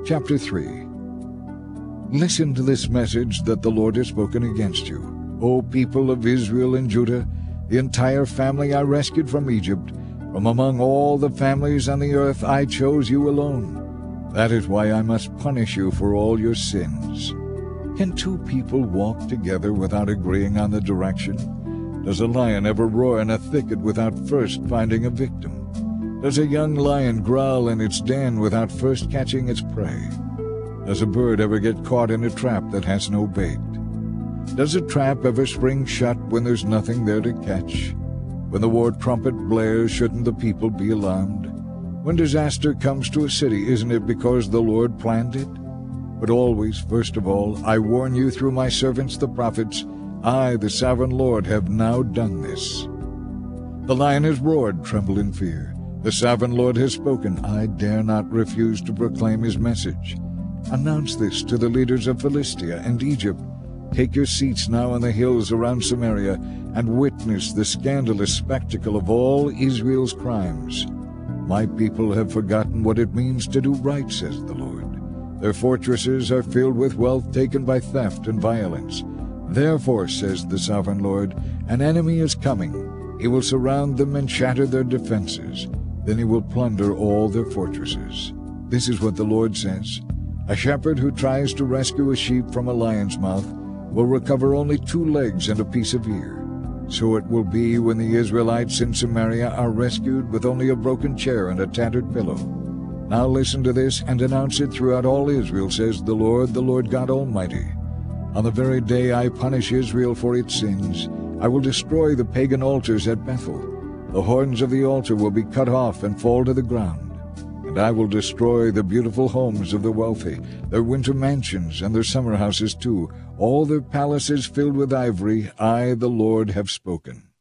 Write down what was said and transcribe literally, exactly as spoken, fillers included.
Chapter three. Listen to this message that the Lord has spoken against you, O people of Israel and Judah, the entire family I rescued from Egypt. From among all the families on the earth I chose you alone. That is why I must punish you for all your sins. Can two people walk together without agreeing on the direction? Does a lion ever roar in a thicket without first finding a victim? Does a young lion growl in its den without first catching its prey? Does a bird ever get caught in a trap that has no bait? Does a trap ever spring shut when there's nothing there to catch? When the war trumpet blares, shouldn't the people be alarmed? When disaster comes to a city, isn't it because the Lord planned it? But always, first of all, I warn you through my servants the prophets, I, the sovereign Lord, have now done this. The lion has roared, tremble in fear. The sovereign Lord has spoken, I dare not refuse to proclaim his message. Announce this to the leaders of Philistia and Egypt. Take your seats now on the hills around Samaria and witness the scandalous spectacle of all Israel's crimes. My people have forgotten what it means to do right, says the Lord. Their fortresses are filled with wealth taken by theft and violence. Therefore, says the sovereign Lord, an enemy is coming. He will surround them and shatter their defenses. Then he will plunder all their fortresses. This is what the Lord says. A shepherd who tries to rescue a sheep from a lion's mouth will recover only two legs and a piece of ear. So it will be when the Israelites in Samaria are rescued with only a broken chair and a tattered pillow. Now listen to this and announce it throughout all Israel, says the Lord, the Lord God Almighty. On the very day I punish Israel for its sins, I will destroy the pagan altars at Bethel. The horns of the altar will be cut off and fall to the ground. And I will destroy the beautiful homes of the wealthy, their winter mansions and their summer houses too, all their palaces filled with ivory. I, the Lord, have spoken.